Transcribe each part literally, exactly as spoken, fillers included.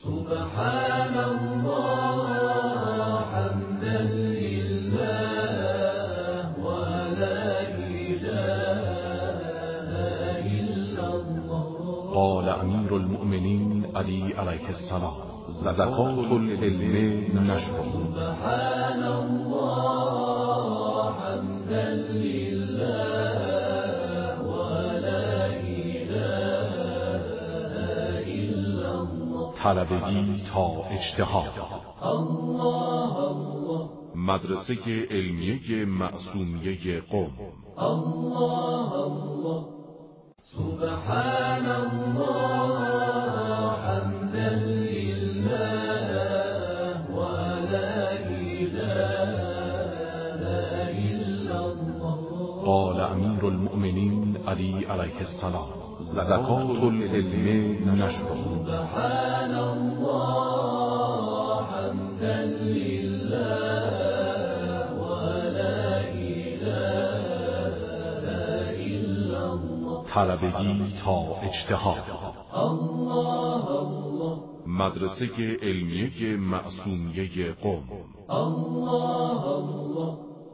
سبحان الله حمدا لله ولا إله إلا الله. قال امیر المؤمنین علی علیه السلام: زکات العلم نشر. سبحان الله حمدا لله ولا إله إلا الله. طلبگی تا اجتهاد. الله الله. مدرسه علمیه معصومیه قم. الله الله. سبحان الله حمدا لله ولا إله إلا الله. قال امیر المؤمنین علی علیه السلام: زکات العلم نشر. سبحان الله حمدا لله ولا إله إلا الله. طلبگی تا اجتهاد. الله الله. مدرسه علمیه معصومیه قم. الله الله.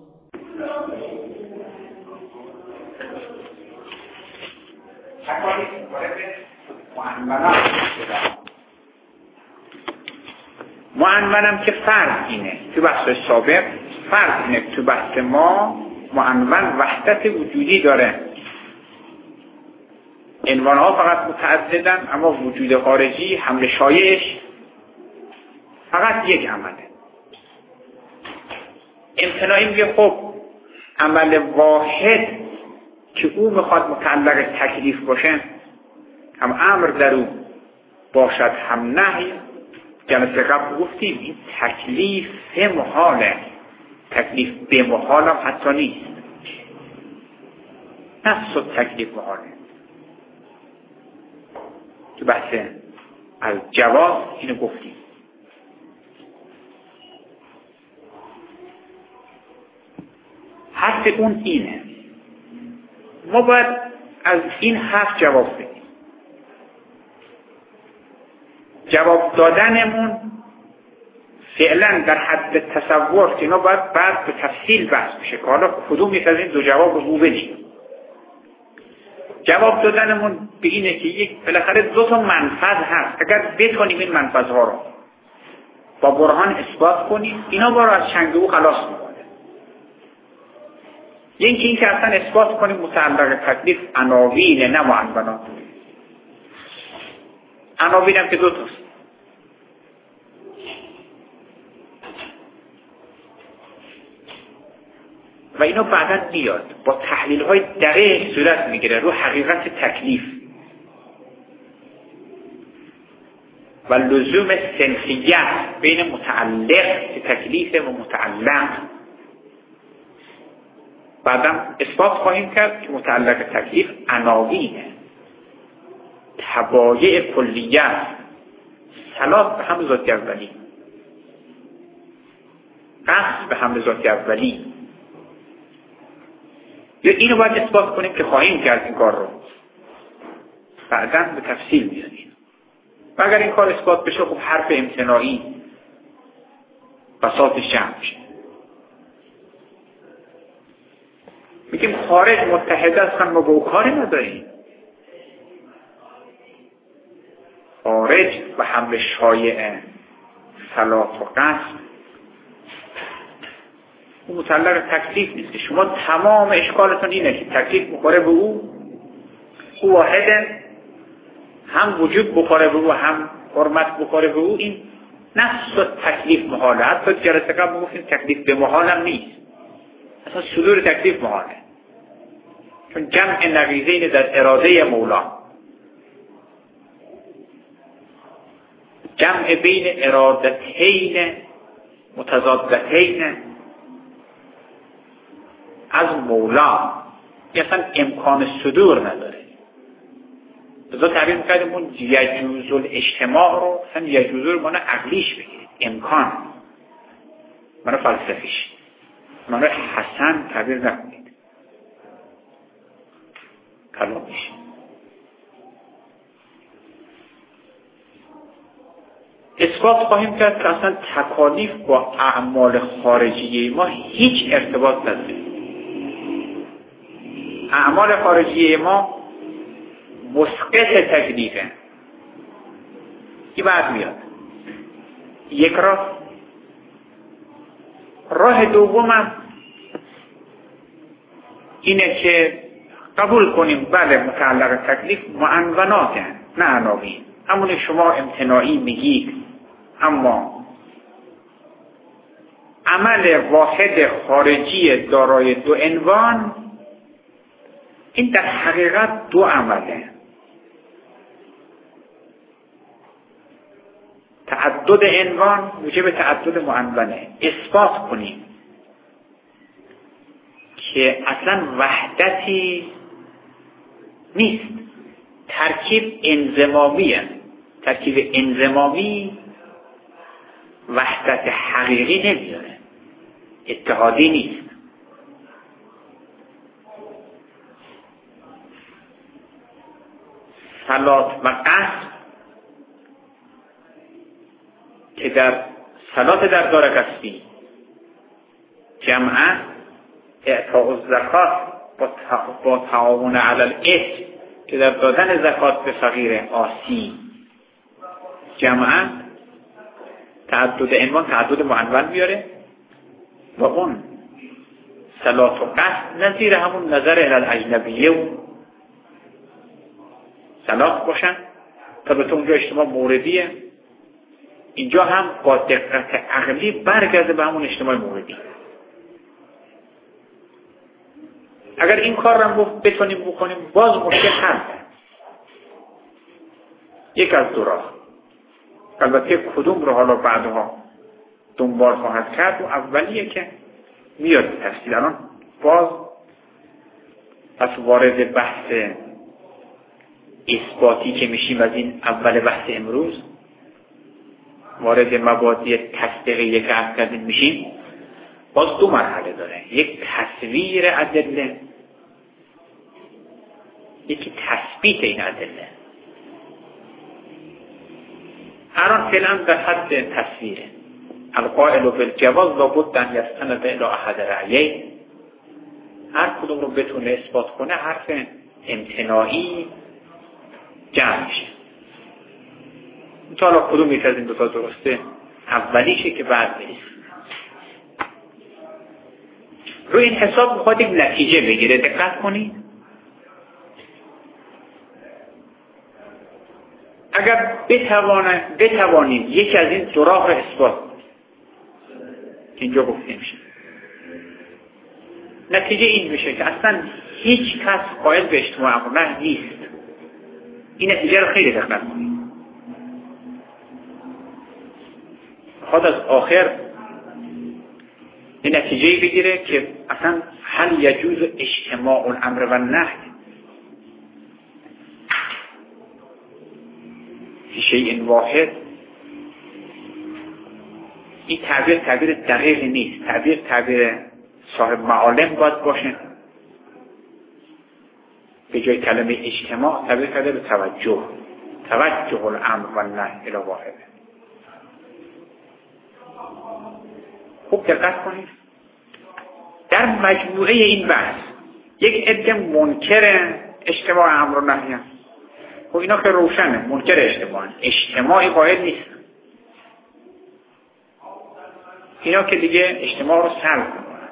تکالیف وارد معنونم شده. معنونم که فرض اینه تو بحث سابق، فرض اینه تو بحث ما معنون وحدت وجودی داره. عنوانها فقط متعددن، اما وجود خارجی حمل شایعش فقط یک عمله. امتناعی میگه خب عمل واحد که او میخواد متعلق تکلیف باشه، هم امر در او باشد هم نهی. جلسه قبل گفتیم این تکلیف محاله، تکلیف به محال هم حتی نیست، نفس و تکلیف محاله. تو بحث از جواز اینو گفتیم. حرف اون اینه، ما باید از این حرف جواب بدیم. جواب دادنمون فعلا در حد تصور که اینا باید بعد به تفصیل بحث بشه که حالا کدوم یک از این دو جواب رو بدیم. جواب دادنمون به اینه که یک بالاخره دو تا منفذ هست. اگر بتونیم این منفذها رو با برهان اثبات کنیم، اینا ما رو از چنگ او خلاص میکنه. یکی این که اصلا اثبات کنیم متعلق تکلیف عناوین نه معنونات. عناوین هم که دو تاست. و اینو بعدا بیاد با تحلیل های دقیق صورت میگیره رو حقیقت تکلیف و لزوم سنخیت بین متعلق تکلیف و متعلق. بعدم اثبات خواهیم کرد که متعلق تکلیف عناوینه، تبایع کلیت، صلاح به هم ذات اولی، قصد به هم ذات اولی. یا اینو باید اثبات کنیم که خواهیم کرد این کار رو، بعداً به تفصیل میانیم. و اگر این کار اثبات بشه خب حرف امتناعی بساطش جمع میشه. میگیم خارج متحد هستن، ما با او کاری نداریم. خارج و حمل شایع صلاح و قصد اون متعلق تکلیف نیست که شما تمام اشکالتون اینه که تکلیف بخوره به او، او واحده، هم وجود بخوره به او هم حرمت بخوره به او. این نفس و تکلیف محاله. حتی جلسه قبل گفتیم تکلیف به محال هم نیست، اصلا صدور تکلیف محاله، چون جمع نقیضین در اراده مولا، جمع بین ارادتین متضادتین از مولا اصلا امکان صدور نداره. لذا تعبیر میکردیم اون یجوز الاجتماع رو اصلا یجوز رو معنی عقلیش بگیرید، امکان، معنی فلسفیش، معنی حسن تعبیر نکنید، کلامیش. اثبات خواهیم کرد که اصلا تکالیف با اعمال خارجی ما هیچ ارتباط نداره. اعمال خارجی ما مسقط تکلیفه. این بعد میاد یک راه. راه دومم اینه که قبول کنیم بله متعلق تکلیف معنوناته نه عناوین. همون شما امتناعی میگید، اما عمل واحد خارجی دارای دو عنوان این در حقیقت دو عمله. تعدد عنوان موجب تعدد معنونه. اثبات کنیم که اصلا وحدتی نیست، ترکیب انضمامیه. ترکیب انضمامی وحدت حقیقی نمیاره، اتحادی نیست. صلات و قصد که در صلات در دار قصدی جمعا اعطاء الزکات با تعاون علی الاثم که در دادن زکات به فقیر عاصی جمعا تعدد عنوان تعدد معنون بیاره و اون صلات و قصد نظیر همون نظر الاجنبیه و صلات باشن. البته اونجا اجتماع موردیه، اینجا هم با دقت عقلی برگرده به همون اجتماع موردی. اگر این کار رو بتونیم بکنیم باز مشکل حل. یک از دو راه، البته کدوم رو حالا بعدها دنبال خواهد کرد و اولیه که میاد تفصیل. الان باز پس وارد بحث اثباتی که میشیم از این اول بحث امروز، وارد مبادی تصدیقیه که عرض کردیم میشیم. باز دو مرحله داره، یک تصویر ادله، یکی تثبیت این ادله. الان فعلا در حد تصویره. القائل بالجواز لابد ان یستند الی احد رأیین. هر کدوم رو بتونه اثبات کنه حرف امتناعی جمع میشه. حالا کدوم یک از این دو تا درسته؟ اولیشه که بعد بریم روی این حساب میخواد یک نتیجه بگیره. دقت کنید، اگر بتوانه بتوانید یکی از این دو راه رو اثبات که اینجا گفته میشه، نتیجه این میشه که اصلا هیچ کس قائل به اجتماع امر نیست. این نتیجه رو خیلی دقت کنید. خود از آخر این نتیجه بگیره که اصلا هل یجوز اجتماع الامر و النهی فی شیء واحد. این تعبیر تعبیر دقیق نیست. تعبیر تعبیر صاحب معالم باید باشه. به جای کلمه اجتماع تعبیر کرده به توجه. توجه الامر و النهی الی واحد. خوب دقت کنید، در مجموعه این بحث یک عده منکر اجتماع امر و نهی هست. خب اینا که روشنه، منکر اجتماع، اجتماعی قائل نیست. اینا که دیگه اجتماع رو سلب میکنن.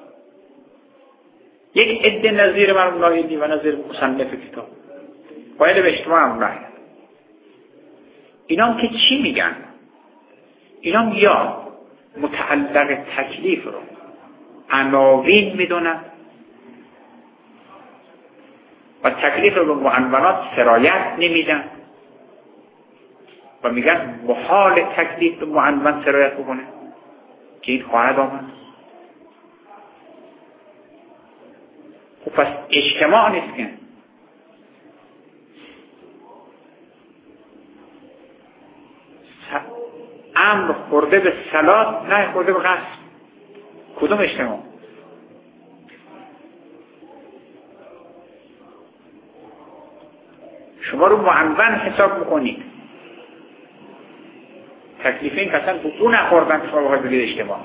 یک عده نظیر مرحوم نایلی و نظیر مصنف کتاب قائل به اجتماع امر و نهی. اینا هم که چی میگن؟ اینا هم یا متعلق تکلیف رو عناوین میدونن و تکلیف رو به معنونات سرایت نمیدن و میگن محال تکلیف به معنون سرایت بکنه که این خواهد آمد. خب پس اجتماع نیست که امر خورده به صلات، نه خورده به قصد. کدوم اجتماع؟ شما رو معنون حساب میکنید، تکلیفین که اصلا به اون نخوردن که شما بخواید بگید اجتماع.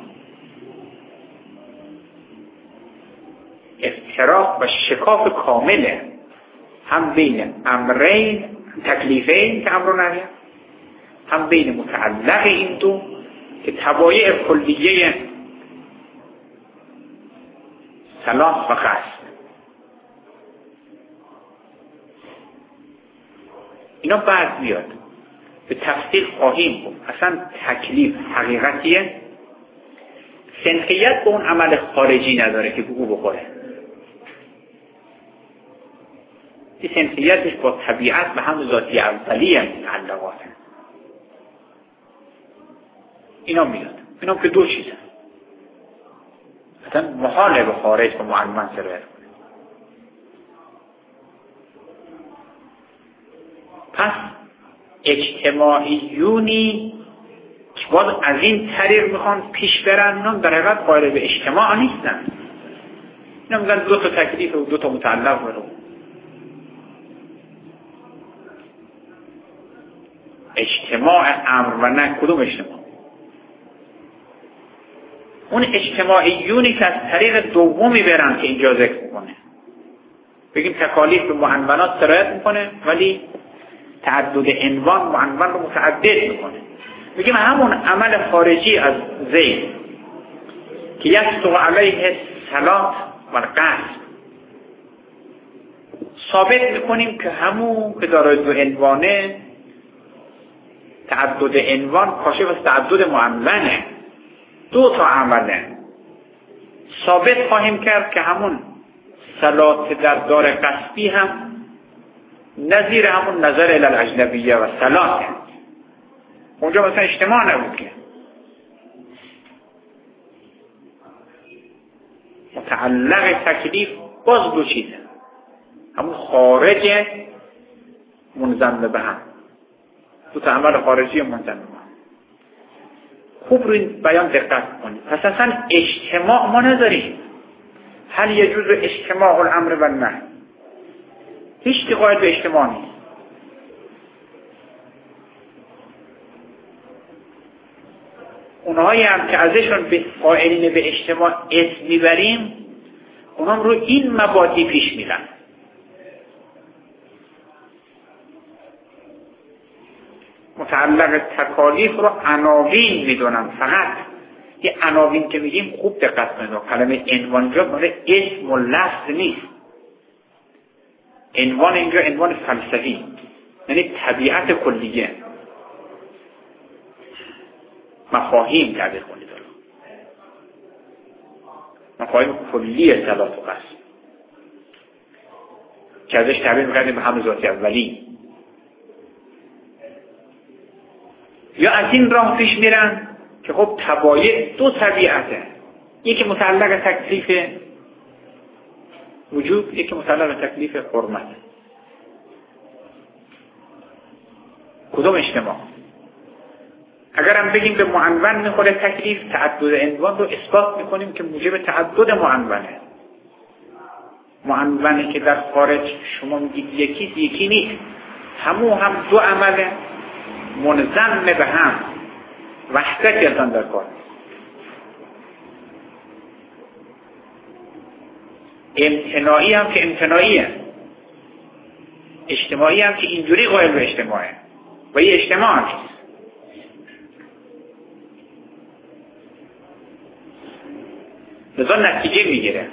افتراق و شکاف کامله هم بین امرین تکلیفین که امر و نهی، هم بین متعلق این دو که تبایع کلیه صلاح و قصد. اینا بعد بیاد به تفصیل خواهیم بود. اصلا تکلیف حقیقتیه، سنخیت به اون عمل خارجی نداره که بگو بخوره. این سنخیتش با طبیعت به هم ذاتی اولیه متعلقاته. اینا میاد. اینا که دو چیزه. اصلا محاله به خارج به معلمان سرایت کنه. پس اجتماعیونی که باز از این طریق میخوان پیش برن، اینا در حقیقت قائل به اجتماع نیستن. اینا میگن دو تا تکلیف و دو تا متعلق برو. اجتماع امر و نه کدوم اجتماع؟ اون اجتماعیونی که از طریق دومی برن که اینجا ذکر میکنه، بگیم تکالیف به معنونات سرایت میکنه ولی تعدد عنوان معنون رو متعدد میکنه. بگیم همون عمل خارجی از زید که یسطق علیه صلات و قصد ثابت میکنیم که همون که داره دو عنوانه تعدد عنوان کاشف از تعدد معنونه، دو تا عمله. ثابت خواهیم کرد که همون صلات در دار قصدی هم نظیر همون نظر الاجنبیه و صلات هم. اونجا مثلا اجتماع نبود که. متعلق تکلیف باز دو چیزه، همون خارج منضم به هم، دو تا عمل خارجی و منضم به هم. خوب رو این بیان دقت کنید. پس اصلا اجتماع ما نداریم. هل یجوز اجتماع الامر و النهی؟ هیچ قائل به اجتماع نیست. اونهایی هم که ازشون به قائلین به اجتماع اسم میبریم، اونها رو این مبادی پیش میرن. متعلق تکالیف رو عناوین میدونن. فقط یه عناوین که میگیم خوب دقت کنید، کلمه عنوان اینجا مال اسم و لفظ نیست. عنوان اینجا عنوان فلسفی، یعنی طبیعت کلیه، مفاهیم تعبیر کنید. مفاهیم کلیه صلات و قصد که ازش تعبیر میکردیم به هم ذاتی اولی. یا از این راه پیش میرن که خب تبایع دو طبیعته، یکی متعلق تکلیف وجود، یکی متعلق تکلیف حرمت. کدوم اجتماع؟ اگر هم بگیم به معنون میخوره تکلیف، تعدد عنوان رو اثبات میکنیم که موجب تعدد معنونه. معنونه که در خارج شما میگید یکی یکی نیست، همو هم دو عمله منضم به هم، وحدت یزن در کار. امتناعی هم که امتناعیه، اجتماعی هم که اینجوری قائل به اجتماعه و یه اجتماع نیست. لذا نتیجه میگیره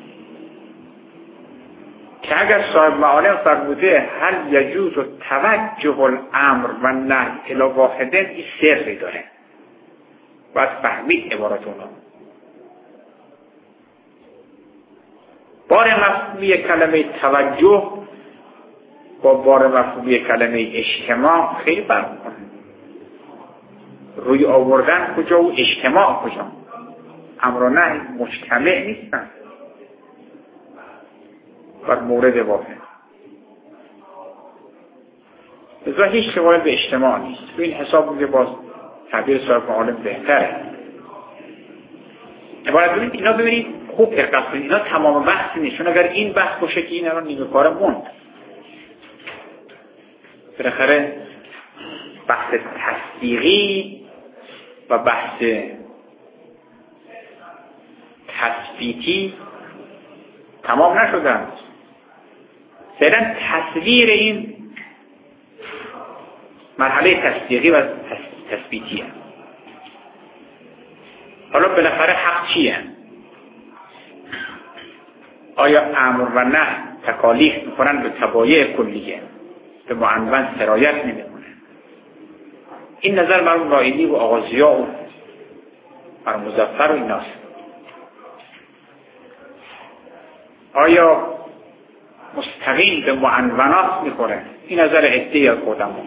که اگر صاحب معالم فرموده هل یجوز توجه الامر و نهی الی واحدین، این سری داره، باید فهمید عبارت اونا. بار مفهومی کلمه توجه با بار مفهومی کلمه اجتماع خیلی فرق میکنه. روی آوردن کجا و اجتماع کجا. امر و نهی مجتمع نیستن بر مورد واحد. لذا هیچ قائل به اجتماع نیست. تو این حساب میگه باز تعبیر صاحب معالم بهتره. عبارت ببینید اینا، ببینید خوب دقت کنید، اینا تمام بحث نیست. چون اگر این بحث باشه که این الان نیمه کاره موند. بالاخره بحث تصدیقی و بحث تثبیتی تمام نشدن. فعلا تصویر این مرحله تصدیقی و تثبیتی هست. حالا بالاخره حق چیه؟ آیا امر و نهی تکالیف میکنن به تبایع کلیه، به معنون سرایت نمیکنه؟ این نظر مرحوم نائینی و آغازیا و مرحوم مظفر و ایناست. آیا مستقیم به معنونات میخوره؟ این نظر عده‌ای از قدما.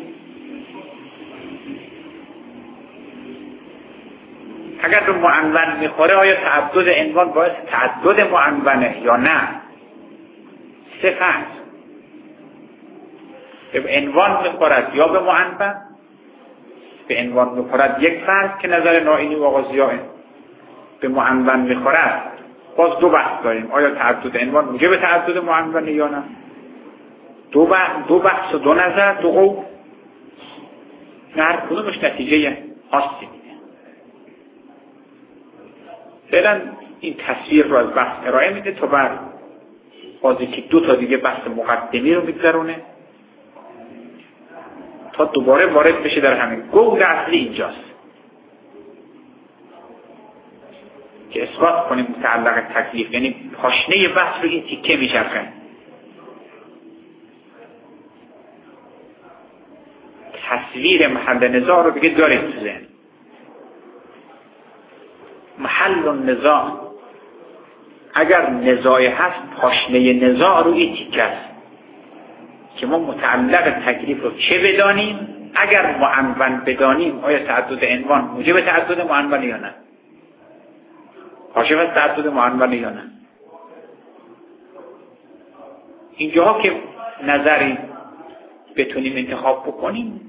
اگر به معنون میخوره آیا تعدد عنوان باعث تعدد معنونه یا نه؟ سه فرض به عنوان میخورد یا به معنون. به عنوان میخورد یک فرض که نظر نائینی و آغازیاه. به معنون میخورد باز دو بحث داریم، آیا تعدد عنوان موجب تعدد معنونه یا نه؟ دو بحث دو بحث و دو نظر، دو قول، نه هر کدومش نتیجه خاصی میده. فعلا این تصویر رو از بحث ارائه میده تا بعد بازی که دو تا دیگه بحث مقدمی رو میگذرونه تا دوباره وارد بشه در همین گود اصلی. اینجاست که اثبات کنیم متعلق تکلیف، یعنی پاشنه بحث رو این تیکه میچرخه. تصویر محل نزاع رو دیگه داریم تو ذهن. محل النزاع اگر نزاع هست، پاشنه نزاع رو این تیکه است که ما متعلق تکلیف رو چه بدانیم. اگر معنون بدانیم آیا تعدد عنوان موجب تعدد معنون یا نه؟ کاشف از تعدد معنون یا نه؟ اینجاها که نظری بتونیم انتخاب بکنیم،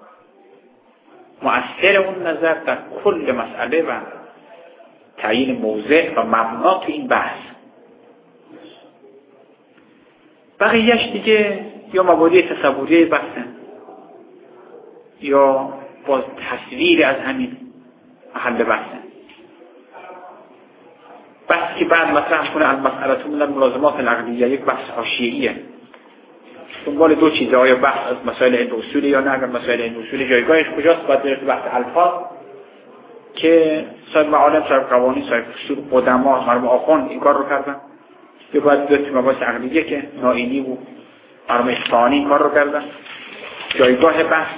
مؤثر اون نظر در کل مسئله و تعیین موضع و مبنا تو این بحث. بقیهش دیگه یا مبادی تصوری بحثه یا باز تصویر از همین محل بحثه. بحث که بعد مطرح کنه المسئله من الملازمات العقلیه، یک بحث حاشیه‌ایه. دنبال دو چیزه، آیا بحث از مسائل علم اصول یا نه؟ اگر مسائل علم اصول جایگاهش کجاست؟ باید برید بحث الفاظ که صاحب معالم، صاحب قوانین، صاحب اصول، قدما، مرحوم آخوند این کار رو کردن. یا باید برید مباحث عقلیه که نائینی و مرحوم اصفهانی این کار رو کردن. جایگاه بحث.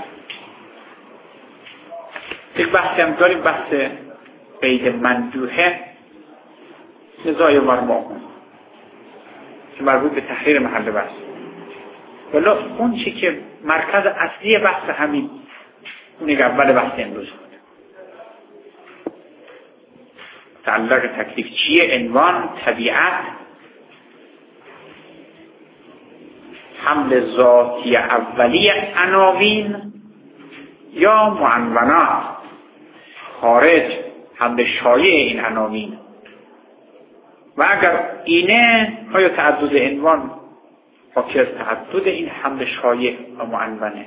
یک بحثی هم داریم، بحث قید مندوحه، نزاع مرحوم آخوند که مربوط به تحریر محل بحث. ولی اون چی که مرکز اصلی بحث همین اون یک اول بحث امروز بود. تعلق تکلیف چیه؟ عنوان، طبیعت، حمل ذاتی اولی عناوین یا معنونات، خارج حمل شایع این عناوین. و اگر اینه آیا تعدد عنوان حاکی از تعدد این حمل شایع و معنونه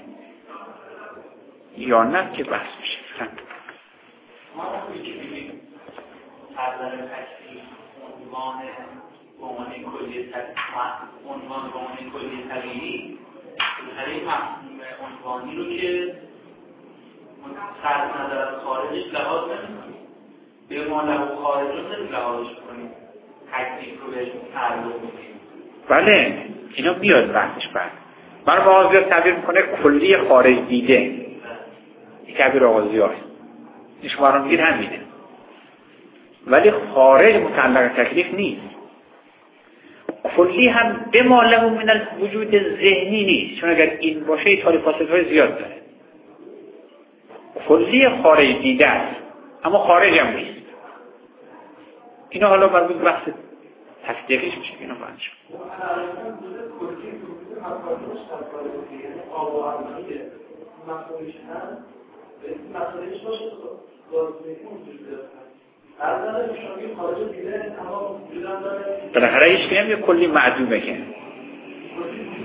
یا نه که بحث میشه. ما وقتی که میگیم ارزش تکلیف عنوان به عنوان کلی عنوان به عنوان کلی طبیعی، این مفهوم عنوانی رو که صرف نظر از خارجش لحاظ نمی‌کنیم، به ما له خارج رو نمی لحاظش کنیم، تکلیف رو بهش تعلق میدیم. بله اینا بیاد بحثش بعد. من با آغازیات تعبیر میکنه کلی خارج دیده، این تعبیر آغازیات این شما رو میگید همینه، ولی خارج متعلق تکلیف نیست. کلی هم به ما له من الوجود ذهنی نیست، چون اگر این باشه ایتالی فاصله زیاد داره. کلی خارج دیده است اما خارج هم نیست. اینا حالا مربوط به بحث تصدیقش میشه که اینا فرد شد. بالاخره هیچ کنیم یه کلی معدومه که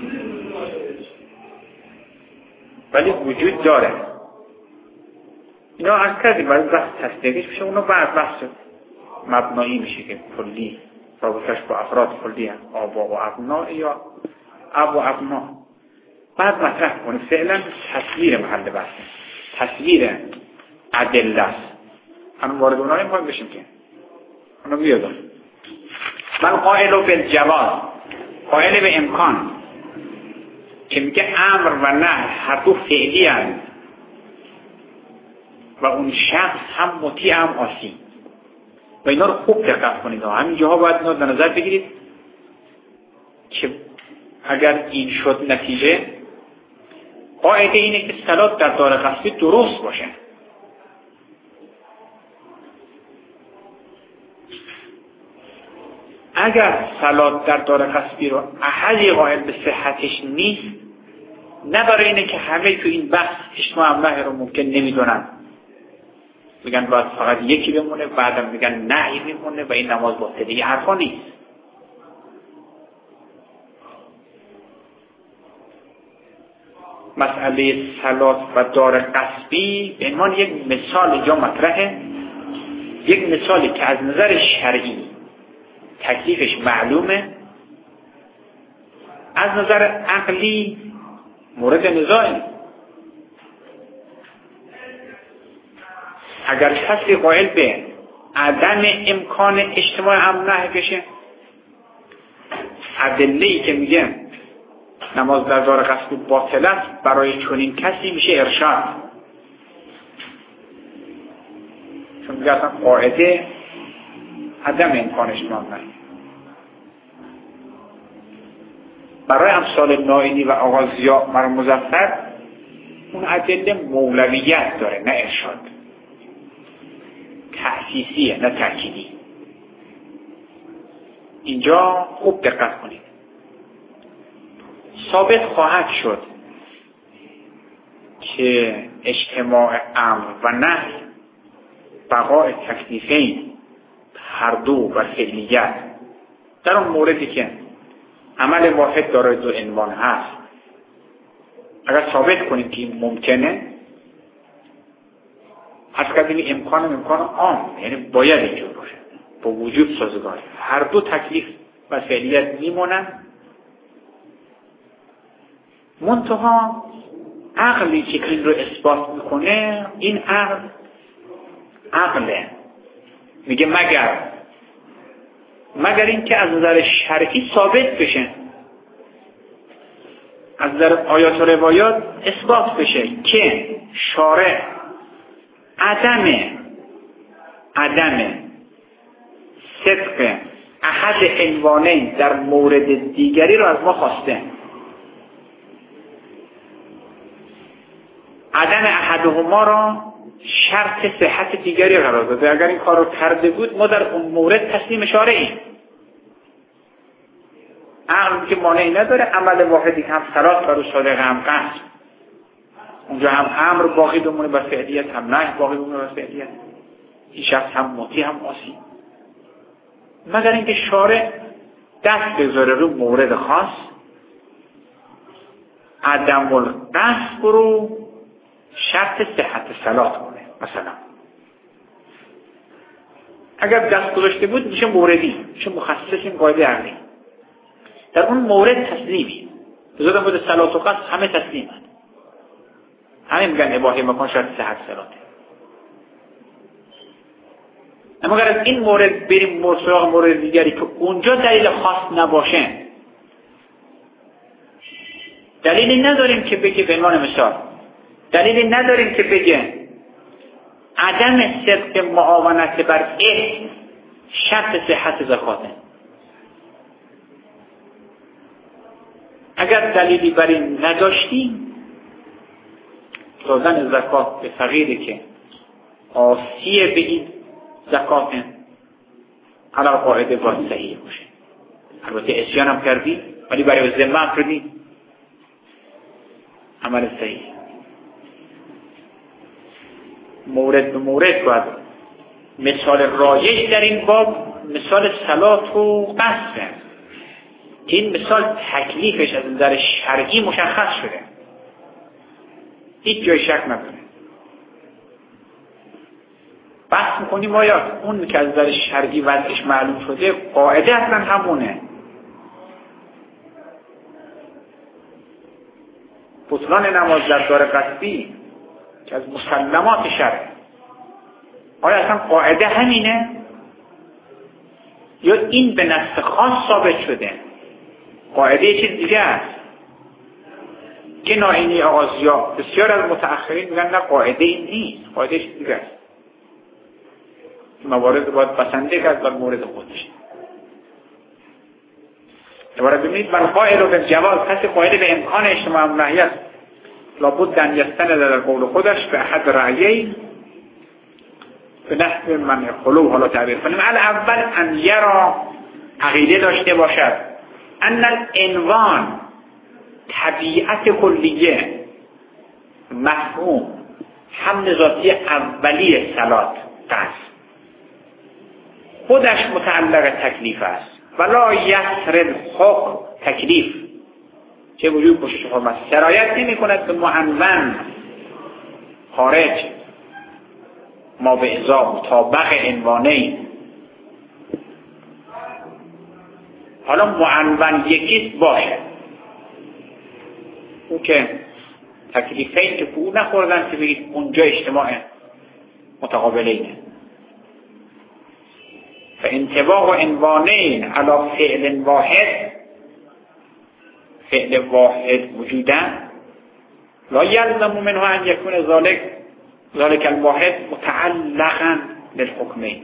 ولی وجود داره. اینا از کردیم برای بحث تصدیقش میشه، اونو بعد بحث مبنایی میشه که کلی رابطش با افراد کلی هم آبا و ابنا یا اب و ابنا بعد مطرح کنه. فعلا تصویر محل بحث، تصویر ادله است. هم وارد اونها نمیخوایم بشیم که اونو بیادم. من قائل به جواز، قائل به امکان که میگه امر و نهی هر دو فعلی هست و اون شخص هم مطیع هم عاصی و اینا رو خوب دقت کنید. همین جاها باید اینا در نظر بگیرید که اگر این شد نتیجه، قاعده اینه که صلات در دار قصبی درست باشه. اگر صلات در دار قصبی رو احدی قائل به صحتش نیست، نه برای اینه که همه تو این بحث اجتماع امنه رو ممکن نمیدونن، میگن باید فقط یکی بمونه، بعدم میگن نهی میمونه و این نماز باطله. این حرفا نیست. مسئله صلات و دار قصبی به عنوان یک مثال اینجا مطرحه، یک مثالی که از نظر شرعی تکلیفش معلومه، از نظر عقلی مورد نزاعی. اگر کسی قائل به عدم امکان اجتماع امنه بشه، ادله‌ای که میگه نماز در دار قصبی باطل است برای چنین کسی میشه ارشاد، چون میگه اصلا قاعده عدم امکان اجتماع امنه. برای امثال نائینی و آقا ضیا مرحوم مظفر اون ادله مولویت داره نه ارشاد، تأسیسیه نه تأکیدی. اینجا خوب دقت کنید. ثابت خواهد شد که اجتماع امر و نهی بقای تکلیفین هر دو بر فعلیت در اون موردی که عمل واحد دارای دو عنوان هست، اگر ثابت کنیم که این ممکنه، از کردیم امکان امکان عام، یعنی باید اینجور باشه، با وجود سازگار هر دو تکلیف و فعلیت میمونن. منتها عقلی که این رو اثبات میکنه، این عقل عقله میگه مگر مگر این که از نظر شرعی ثابت بشه، از نظر آیات و روایات اثبات بشه که شارع عدم عدم صدق احد عنوانین در مورد دیگری رو از ما خواسته. عدم احدهما را شرط صحت دیگری قرار داده. اگر این کار رو کرده بود ما در اون مورد تسلیم شارعیم. عقل که مانعی نداره، عمل واحدی هم صلات بر صادق هم قصد، اونجا هم امر باقی بمونه بر فعلیت، هم نهی باقی بمونه بر فعلیت. این شخص هم مطیع هم عاصی، مگر اینکه شارع دست بذاره رو مورد خاص، عدم القصد رو شرط صحت صلات کنه. مثلا اگر دست گذاشته بود میشه موردی، میشه مخصص این قاعده عقلی. در اون مورد تسلیمی بذارم بود صلات و قصد همه تسلیم هست، همه میگن اباحه مکان شرط صحت صلاته. اما اگر از این مورد بریم سراغ مورد دیگری که اونجا دلیل خاص نباشه، دلیلی نداریم که بگه، به عنوان مثال دلیلی نداریم که بگه عدم صدق معاونت بر اسم شرط صحت زکاته. اگر دلیلی بر این نداشتیم، دادن زکات به فقیری که عاصی به این زکات علی قاعده باید صحیح باشه. البته عصیان هم کردی ولی برای ذمه هم کردی، عمل صحیح. مورد به مورد باید. مثال رایج در این باب مثال صلات و قصد، که این مثال تکلیفش از نظر شرعی مشخص شده، هیچ جای شک نداره. بحث میکنیم آیا اون که از نظر شرعی وضعش معلوم شده قاعده اصلا همونه. بطلان نماز در دار قصبی که از مسلمات شرع، آیا اصلا قاعده همینه یا این به نص خاص ثابت شده؟ قاعده یه چیز دیگه است که ناینی آغازیا بسیار از متأخرین میگن نه قاعده این نیست، قاعده چیز دیگه است. موارد باید بسنده کرد بر مورد خودش. دوباره ببینید من قائل رو به جواز، کسی قائل به امکان اجتماع نهی است لابد ان یستند در قول خودش به احد رأیین به نحو من خلو. حالا تعبیر کنیم علی اول ان یرا عقیده داشته باشد ان العنوان طبیعت کلیه مفهوم حمل ذاتی اولی صلات قصد خودش متعلق تکلیف است ولا یسر الحکم تکلیف چه وجود باشش حکم است سرایت نمی کند به معنون خارج ما به ازا مطابق عنوانه. حالا معنون یکیست باشه اون که تکلیفین که او نخوردن که بگید اونجا اجتماع متقابلینه. فانطباق عنوانین علی فعل واحد، فعل واحد وجودن لا یلزم منه ان یکون ذالک ذالک الواحد متعلقا بالحکمین.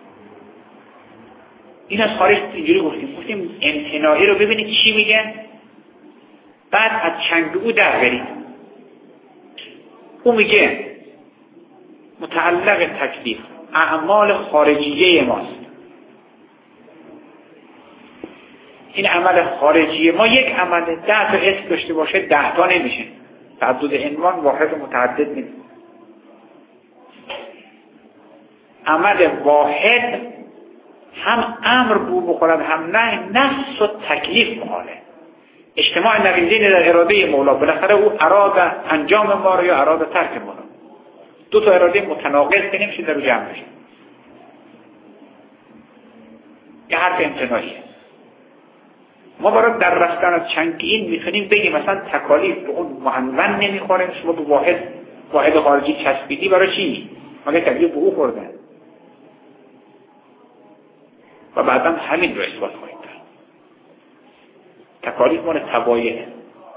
این از خارج اینجوری گفتیم گفتیم امتناعی رو ببینید چی میگه، بعد از چنگ او در برید. او میگه متعلق تکلیف اعمال خارجیه ماست. این عمل خارجی ما یک عمل ده تا اسم داشته باشه ده تا نمیشه، تعدد عنوان واحد و متعدد نیست. عمل واحد هم امر بو بخورد هم نه، نفس و تکلیف مخاله. اجتماع نقیضین در اراده مولا، بالاخره او اراده انجام ما رو یا اراده ترک ما رو. دو تا اراده متناقض که نمیشه در رو جمع بشه. یه حرف امتناعیه. ما برای در رفتن از چنگ این میتونیم بگیم مثلا تکالیف به اون معنون نمیخوره، شما به واحد واحد خارجی چسبیدی برای چی؟ مگه تکلیف به او خورده و بعدا همین رو اثبات خواهید کرد. تکالیف مال تبایه.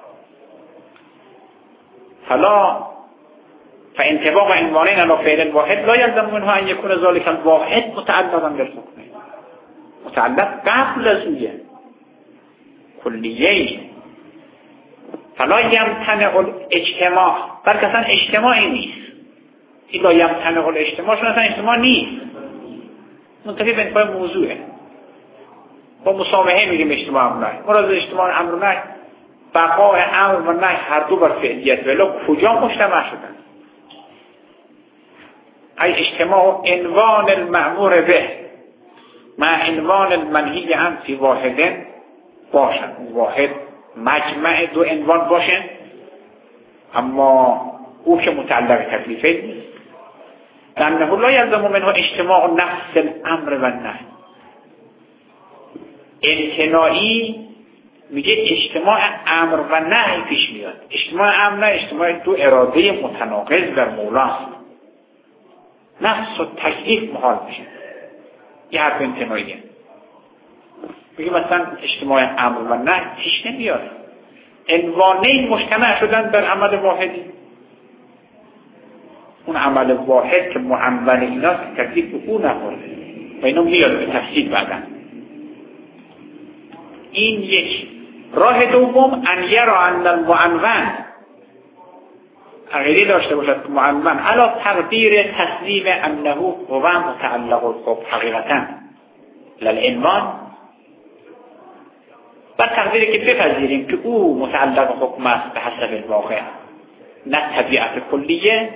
فلا فانطباق عنوانین علی فعل واحد لا یلزم منه ان یکون ذلک الواحد متعلقا بالحکم. متعلق قبل از اویه کلیه. فلا یمتنع الاجتماع، بلکه اصلا اجتماعی نیست. این لا یمتنع الاجتماع چون اصلا اجتماع نیست، منتفی به انتفاع موضوعه. با مسامحه میگیم اجتماع امر نهی. مراد اجتماع امر نهی بقای امر و نهی هر دو بر فعلیت ولی کجا مجتمع شدن؟ ای اجتماع عنوان المأمور به مع عنوان المنهی عنه فی واحدن باشن. واحد مجمع دو عنوان باشن اما او که متعلق تکلیفه نیست. لأنه لا یلزم منه اجتماع نفس الامر و النهی. امتناعی میگه اجتماع امر و نهی پیش میاد. اجتماع امر نه، اجتماع دو اراده متناقض در مولاست. نفس و تکلیف محال میشه. یه حرف امتناعیه. میگه مثلا اجتماع امر و نهی پیش نمیاد. عنوانین مجتمع شدن در عمل واحدی. اون عمل واحد که معنون ایناست تکلیف به او نخورده و اینو میاد به تفصیل بعدا. این یک. راه دوم ان یرا ان المعنون، عقیده داشته باشد که معنون علا تقدیر تسلیم انه هو متعلق الحکم حقیقتا للعنوان، بر تقدیری که بپذیریم که او متعلق حکم است به حسب الواقع نه طبیعت کلیه.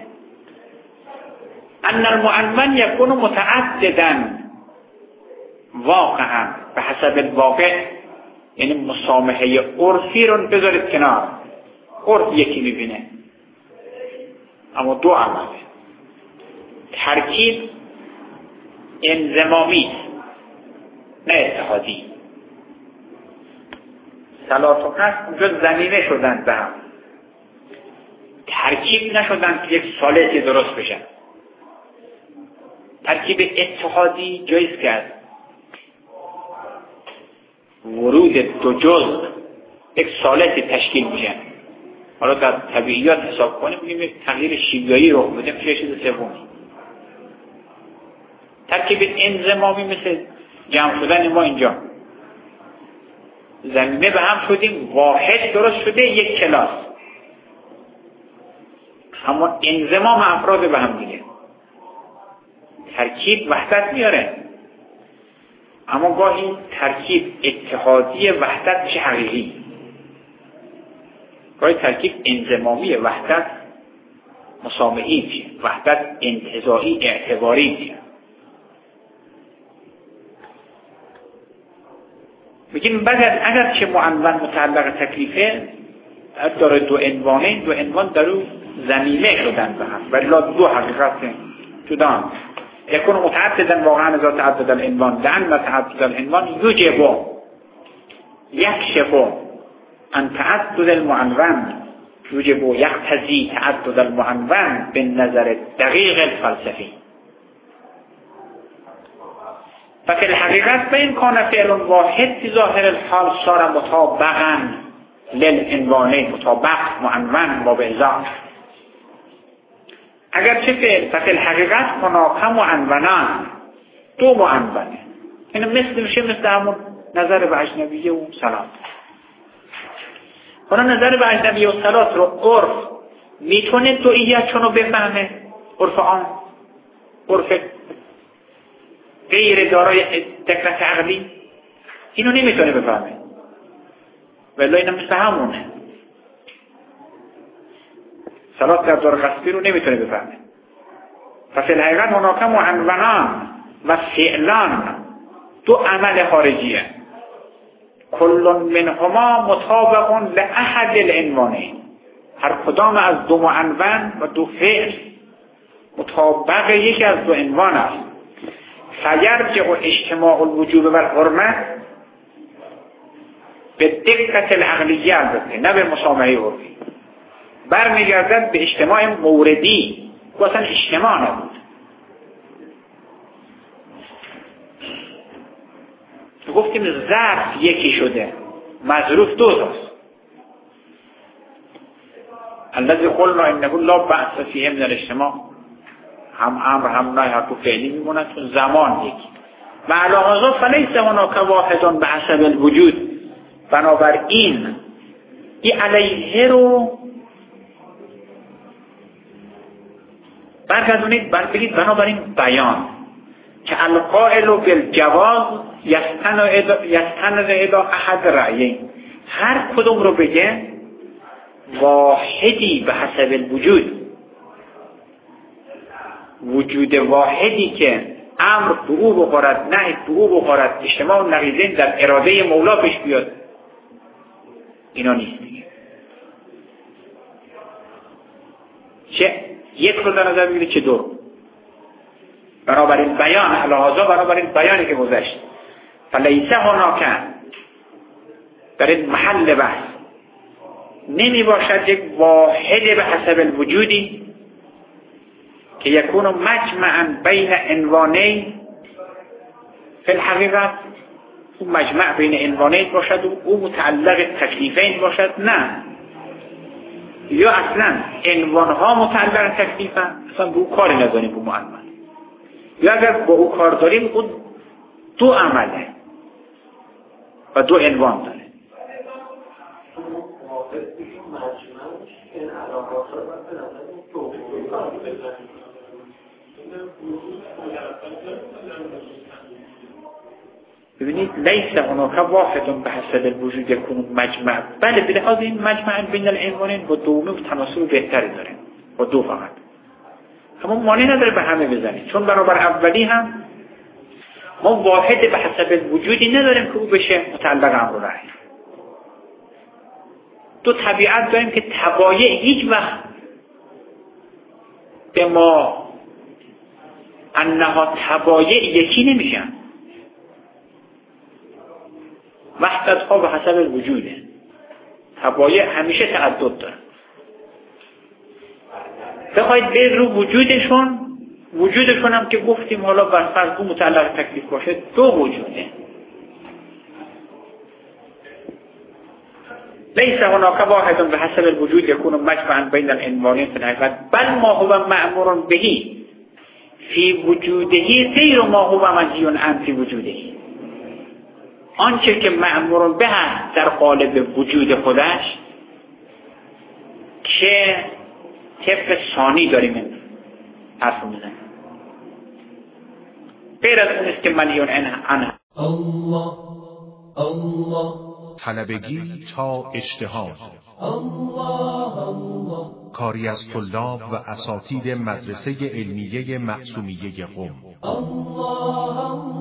ان المعنون یکون متعددا واقعا به حسب الواقع، یعنی مسامحه عرفی رو بذارید کنار. عرف یکی میبینه اما دو عمله. ترکیب انضمامی نه اتحادی. صلات و هست اونجا ضمیمه شدن به هم، ترکیب نشدن که یک ثالثی درست بشن. ترکیب اتحادی جاییست که از ورود دو جزء یک ثالثی تشکیل میشن. حالا در طبیعیات حساب کنیم بگیم یک تغییر شیمیایی رخ بده میشه چیز سومی. ترکیب انضمامی مثل جمع شدن ما اینجا، ضمیمه به هم شدیم، واحد درست شده، یک کلاس. اما انضمام افراد به هم دیگه، ترکیب وحدت میاره، اما گاهی ترکیب اتحادی وحدت میشه حقیقی، گاهی ترکیب انضمامی وحدت مسامعی میشه، وحدت انتزاعی اعتباری میشه. بگیم بگر اگر که معنون متعلق تکلیفه داره دو عنوانه، دو عنوان در او ضمیمه شدن به هم، ولی دو حقیقت جدا هم. یکون متعددا واقعا ذات تعدد العنوان، لأن تعدد العنوان یجب یکشف عن تعدد المعنون، یجب یقتضی تعدد المعنون به نظر دقیق الفلسفی. ففي الحقيقة فإن كان فعل واحد في ظاهر الحال صار مطابقا للعنوانين، مطابق معنون و بإضافه. اگر چه فعل ففي الحقيقة هناك معنونان، دو معنونه. این مثل میشه مثل همون نظر به اجنبیه و صلات. حالا نظر به اجنبیه و صلات رو عرف میتونه دوئیت چونو بفهمه، عرف آن، عرف غیر دارای دقت عقلی اینو نمیتونه بفهمه، ولی اینم مثل همونه. صلات در دار قصبی رو نمیتونه بفهمه. پس الحقیقت هناك معنونان و فعلان، دو عمل خارجیه، کل منهما مطابق لأحد العنوانین، هر کدام از دو معنون و دو فعل مطابق یکی از دو عنوان است. فیرجع اجتماع الوجوب و الحرمه به دقت العقلیه، البته نه به مسامحه عرفی، برمیگردد به اجتماع موردی و اصلا اجتماع نبود. گفتیم ظرف یکی شده، مظروف دو تاست. الذی قلنا انه لا بأس فیه من الاجتماع، هم امر هم نهی هر دو فعلی میمونن چون زمان یکی. و علی هذا فلیس هناک واحد بحسب الوجود، بنابراین این علیه رو برگردونید بگید بنابراین بیان که القائل بالجواز یستند الی احد رأیین، هر کدوم رو بگه واحدی به حسب الوجود، وجود واحدی که امر به او بخورد، نهی به او بخورد، اجتماع نقیضین در اراده مولا پیش بیاد، اینا نیست دیگه. چه یک رو در نظر بگیرید چه دو رو. بنابراین بیان علاوه بنابراین بیانی که گذشت فلیسه هناک در این محل بحث نمی باشد یک واحد به حسب الوجودی که یکون مجمعا بین عنوانین فی الحقیقت، اون مجمع بین عنوانین باشد و او متعلق تکلیفین باشد، نه، یا اصلا عنوانها متعلق تکلیفن، اصلا به او کاری نداریم به معنون، یا اگر با او کار داریم او دو عمله و دو عنوان داره. ببینید لیس هناك واحد به حسب الوجود یکون مجمع، بله به لحاظ این مجمع بین العنوانین با دومی و تناسب بهتری داره، با دو فقط، اما مانع نداره به همه بزنید، چون بنابر اولی هم ما واحد به حسب الوجودی نداریم که او بشه متعلق امر و نهی. دو طبیعت داریم که طبایع هیچ وقت به ما انها تبایع یکی نمیشن، وحدت ها به حسب وجوده، تبایع همیشه تعدد دارن. بخواید برید رو وجودشون، وجودشون هم که گفتیم حالا بر فرض اون متعلق تکلیف باشه، دو وجوده. لیس هناک واحد به حسب الوجود یکون مجمعا بین العنوانین فی الحقیقت بل ما هو مأمور بهی فی وجوده غیر ما هو منهی عنه فی وجوده. آنچه که مأمور به هست در قالب وجود خودش که طبق ثانی داریم این حرف میزنیم، غیر از اون است که منهی عنه. الله الله طلبگی تا اجتهاد. الله الله کاری از طلاب و اساتید مدرسه علمیه معصومیه قم. الله الله